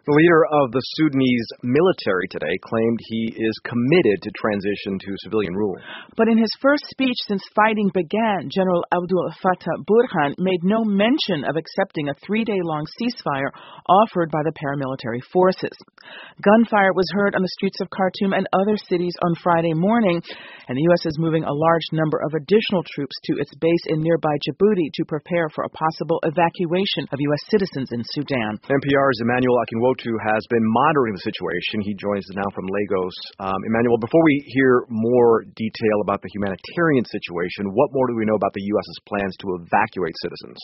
The leader of the Sudanese military today claimed he is committed to transition to civilian rule. But in his first speech since fighting began, General Abdel Fattah Burhan made no mention of accepting a 3-day-long ceasefire offered by the paramilitary forces. Gunfire was heard on the streets of Khartoum and other cities on Friday morning, and the U.S. is moving a large number of additional troops to its base in nearby Djibouti to prepare for a possible evacuation of U.S. citizens in Sudan. NPR's Emmanuel Akinwotu has been monitoring the situation. He joins us now from Lagos. Emmanuel, before we hear more detail about the humanitarian situation, what more do we know about the U.S.'s plans to evacuate citizens?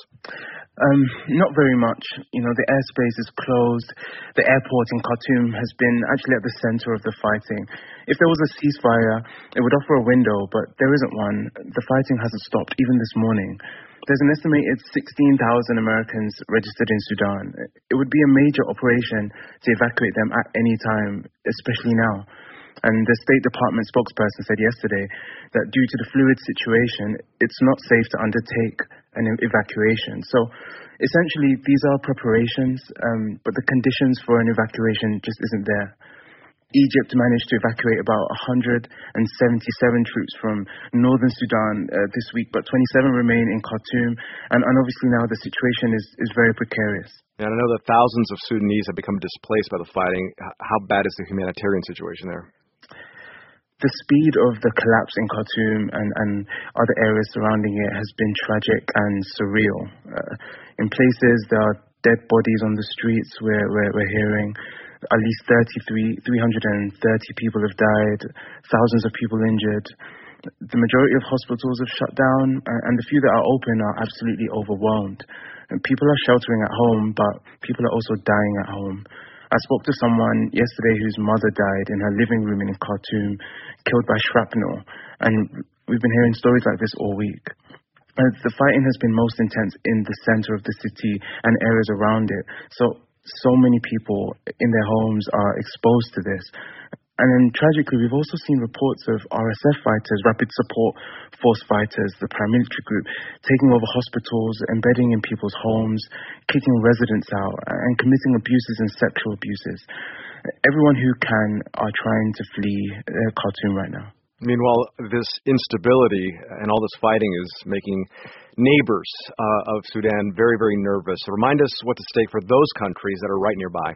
Not very much. The airspace is closed. The airport in Khartoum has been actually at the center of the fighting. If there was a ceasefire, it would offer a window, but there isn't one. The fighting hasn't stopped, even this morning. There's an estimated 16,000 Americans registered in Sudan. It would be a major operation to evacuate them at any time, especially now. And the State Department spokesperson said yesterday that due to the fluid situation, it's not safe to undertake an evacuation. So essentially, these are preparations, but the conditions for an evacuation just isn't there. Egypt managed to evacuate about 177 troops from northern Sudan this week, but 27 remain in Khartoum, and obviously now the situation is very precarious. And I know that thousands of Sudanese have become displaced by the fighting. How bad is the humanitarian situation there? The speed of the collapse in Khartoum and other areas surrounding it has been tragic and surreal. In places, there are dead bodies on the streets we're hearing. At least 330 people have died, thousands of people injured. The majority of hospitals have shut down, and the few that are open are absolutely overwhelmed. And people are sheltering at home, but people are also dying at home. I spoke to someone yesterday whose mother died in her living room in Khartoum, killed by shrapnel, and we've been hearing stories like this all week. The fighting has been most intense in the center of the city and areas around it. So many people in their homes are exposed to this. And then tragically, we've also seen reports of RSF fighters, Rapid Support Force fighters, the paramilitary group, taking over hospitals, embedding in people's homes, kicking residents out, and committing abuses and sexual abuses. Everyone who can are trying to flee Khartoum right now. Meanwhile, this instability and all this fighting is making neighbors of Sudan very, very nervous. So remind us what's at stake for those countries that are right nearby.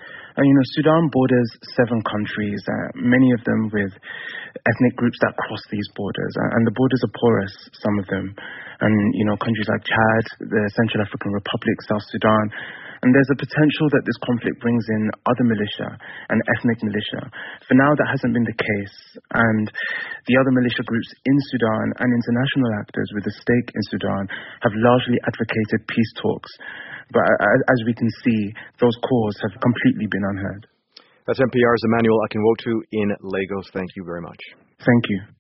Sudan borders 7 countries, many of them with ethnic groups that cross these borders. And the borders are porous, some of them. And, countries like Chad, the Central African Republic, South Sudan. And there's a potential that this conflict brings in other militia and ethnic militia. For now, that hasn't been the case. And the other militia groups in Sudan and international actors with a stake in Sudan have largely advocated peace talks. But as we can see, those calls have completely been unheard. That's NPR's Emmanuel Akinwotu in Lagos. Thank you very much. Thank you.